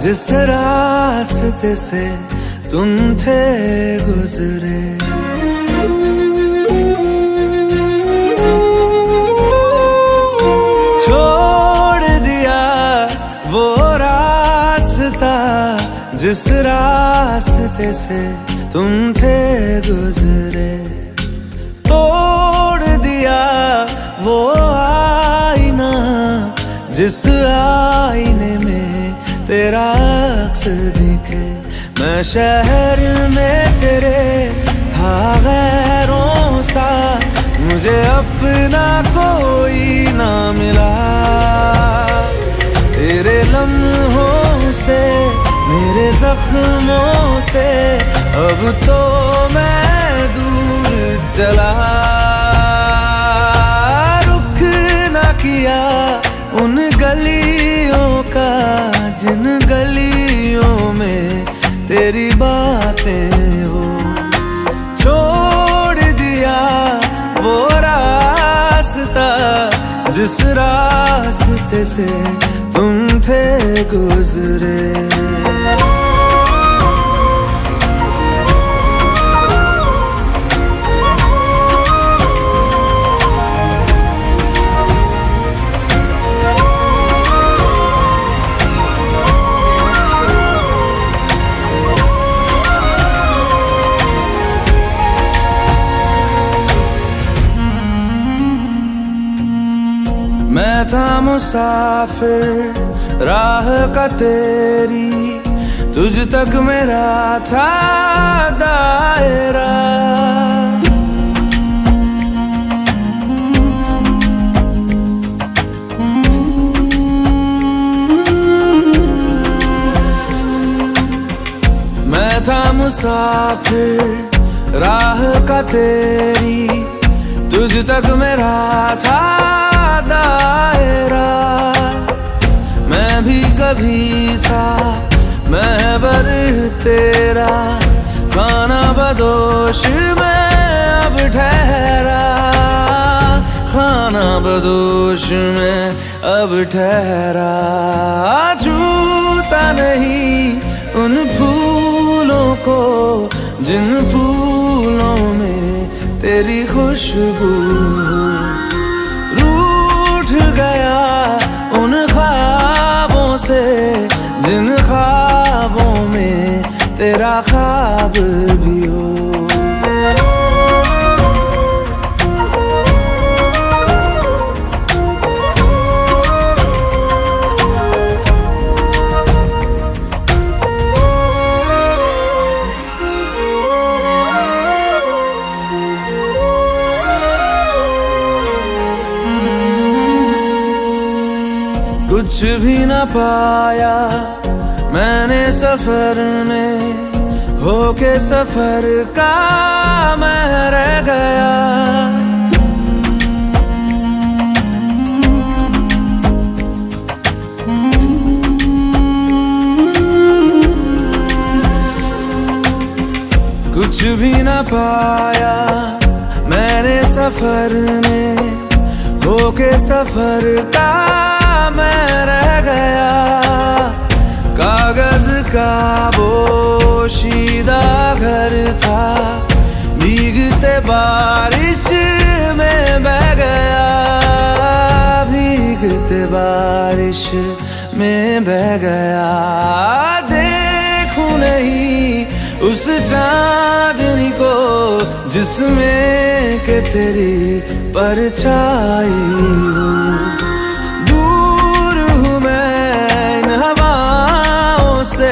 जिस रास्ते से तुम थे गुजरे। छोड़ दिया वो रास्ता जिस रास्ते से तुम थे गुजरे। तोड़ दिया वो आईना जिस आईने में तेरा अक्स दिखे। मैं शहर में तेरे था गैरों सा, मुझे अपना कोई ना मिला। तेरे लम्हों से मेरे जख्मों से अब तो मैं दूर चला। रुख ना किया उन गलियों का जिन गलियों में तेरी बातें हो। छोड़ दिया वो रास्ता जिस रास्ते से तुम थे गुजरे। मैं था मुसाफिर राह का तेरी, तुझ तक मेरा था दायरा। मैं था मुसाफिर राह का तेरी, तुझ तक मेरा था दायरा। मैं भी कभी था महबर तेरा, खाना बदोश में अब ठहरा। खाना बदोश में अब ठहरा। छूता नहीं उन फूलों को जिन फूलों में तेरी खुशबू। गया उन ख्वाबों से जिन ख्वाबों में तेरा ख्वाब भी हो। कुछ भी न पाया मैंने सफर में, होके सफर का मैं रह गया। कुछ भी न पाया मैंने सफर में, होके सफर का मैं रह गया। कागज का पोशीदा घर था, भीगते बारिश में बह गया। भीगते बारिश में बह गया। देखूं नहीं उस चांदनी को जिसमें के तेरी परछाई हो।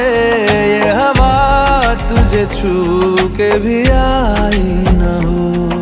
ये हवा तुझे छू के भी आई न हो।